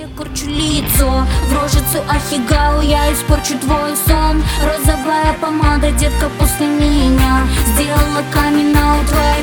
я корчу лицо, в рожицу ахигау я испорчу твой сон. Розовая помада, детка, после меня сделала камин-аут.